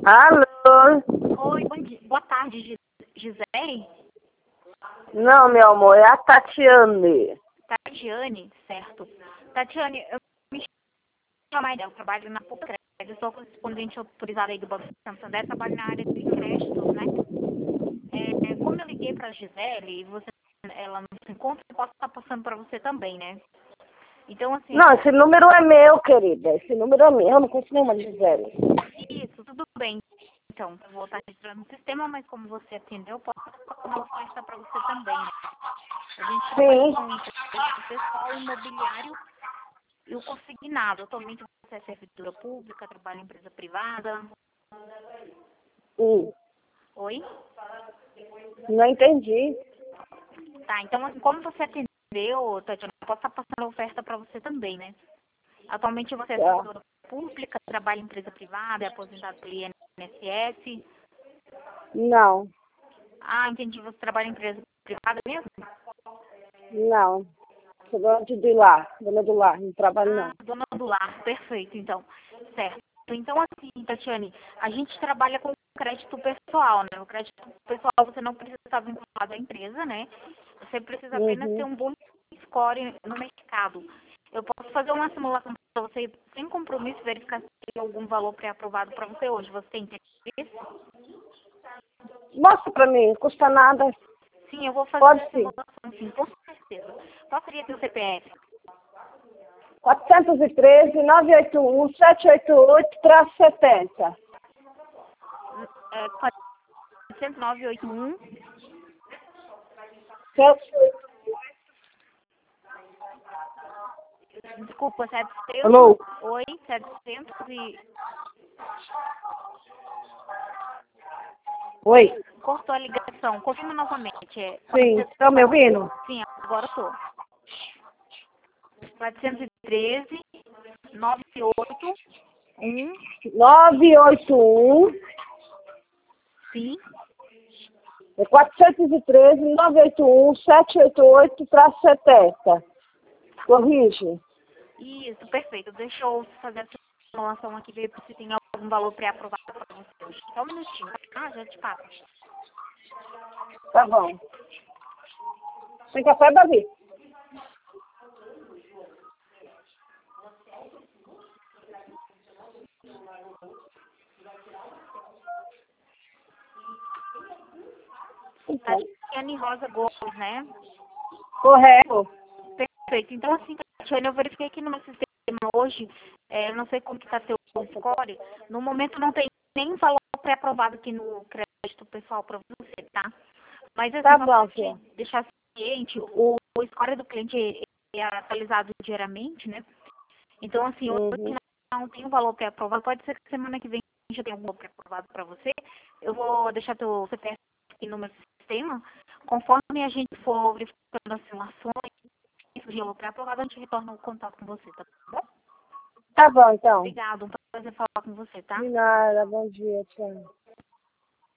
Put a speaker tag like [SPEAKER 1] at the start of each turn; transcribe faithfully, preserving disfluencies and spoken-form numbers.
[SPEAKER 1] Alô?
[SPEAKER 2] Oi, bom dia. Boa tarde, Gis- Gisele?
[SPEAKER 1] Não, meu amor, é a Tatiane.
[SPEAKER 2] Tatiane, certo. Tatiane, eu me chamo Maida, eu trabalho na Pública, eu sou correspondente autorizada aí do Banco Santander, trabalho na área de créditos, né? É, como eu liguei para a Gisele e você, ela não se encontra, eu posso estar passando para você também, né? Então, assim,
[SPEAKER 1] Não, esse número é meu, querida. Esse número é meu, eu não conheço nenhuma Gisele.
[SPEAKER 2] isso, tudo bem. Então, eu vou estar registrando no sistema, mas como você atendeu, eu posso passar uma oferta para você também, né? A gente trabalha
[SPEAKER 1] Sim.
[SPEAKER 2] com crédito pessoal, imobiliário e o consignado. Atualmente você é servidora pública, trabalha em empresa privada.
[SPEAKER 1] Hum,
[SPEAKER 2] Oi?
[SPEAKER 1] não entendi.
[SPEAKER 2] Tá, então assim, como você atendeu, Tatiana, eu posso estar passando a oferta para você também, né? Atualmente você é
[SPEAKER 1] Tá.
[SPEAKER 2] servidora pública, trabalha em empresa privada, é aposentado pelo I N S S.
[SPEAKER 1] Não,
[SPEAKER 2] Ah, entendi, você trabalha em empresa privada mesmo?
[SPEAKER 1] não. Sou dona de lar, dona do lar, não trabalho
[SPEAKER 2] Ah,
[SPEAKER 1] não.
[SPEAKER 2] dona do lar, perfeito, então. Certo. Então, assim, Tatiane, a gente trabalha com crédito pessoal, né? O crédito pessoal você não precisa estar vinculado à empresa, né? Você precisa apenas ter
[SPEAKER 1] Uhum.
[SPEAKER 2] um bom score no mercado. Eu posso fazer uma simulação para você sem compromisso, verificar se tem algum valor pré-aprovado para você hoje. Você tem interesse?
[SPEAKER 1] Mostra pra mim, não custa nada.
[SPEAKER 2] Sim, eu vou fazer
[SPEAKER 1] Pode
[SPEAKER 2] a
[SPEAKER 1] sim.
[SPEAKER 2] simulação, sim, com certeza. Qual seria seu C P F?
[SPEAKER 1] quatrocentos e treze, novecentos e oitenta e um, setecentos e oitenta e oito, setenta.
[SPEAKER 2] É, quatrocentos e nove oito um. Desculpa, setecentos.
[SPEAKER 1] Alô?
[SPEAKER 2] Oi, setecentos e.
[SPEAKER 1] Oi?
[SPEAKER 2] Cortou a ligação. Confirma novamente. É
[SPEAKER 1] Sim,
[SPEAKER 2] quatrocentos.
[SPEAKER 1] estão me ouvindo?
[SPEAKER 2] Sim, agora eu tô. quatrocentos e treze, noventa e oito, um.
[SPEAKER 1] novecentos e oitenta e um,
[SPEAKER 2] Sim.
[SPEAKER 1] quatrocentos e treze, novecentos e oitenta e um, setecentos e oitenta e oito, setenta. Corrige.
[SPEAKER 2] Isso, perfeito. Deixa eu fazer essa simulação aqui, ver se tem algum valor pré-aprovado para você hoje. Só um minutinho, tá? Ah, já te passo.
[SPEAKER 1] Tá bom. Tem café, Davi? Então,
[SPEAKER 2] Tatiane Rosa Gomes, né?
[SPEAKER 1] correto.
[SPEAKER 2] Perfeito. Então, assim, Tatiane, eu verifiquei aqui no meu sistema hoje, é, eu não sei como que está seu score, no momento não tem nem valor pré-aprovado aqui no crédito pessoal para você, tá? Mas, assim,
[SPEAKER 1] Tá
[SPEAKER 2] só
[SPEAKER 1] bom,
[SPEAKER 2] para te
[SPEAKER 1] filha.
[SPEAKER 2] deixar ciente, o, o score do cliente é atualizado diariamente, né? Então, assim, hoje
[SPEAKER 1] Uhum.
[SPEAKER 2] não tem um valor pré-aprovado, pode ser que semana que vem já tenha um valor pré-aprovado para você. Eu vou deixar teu C P F aqui no meu sistema, conforme a gente for verificando as simulações, isso de valor pré-aprovado, a gente retorna o contato com você, tá bom?
[SPEAKER 1] Tá bom, então.
[SPEAKER 2] Obrigado, um prazer falar com você, tá?
[SPEAKER 1] De nada. Bom dia, tchau.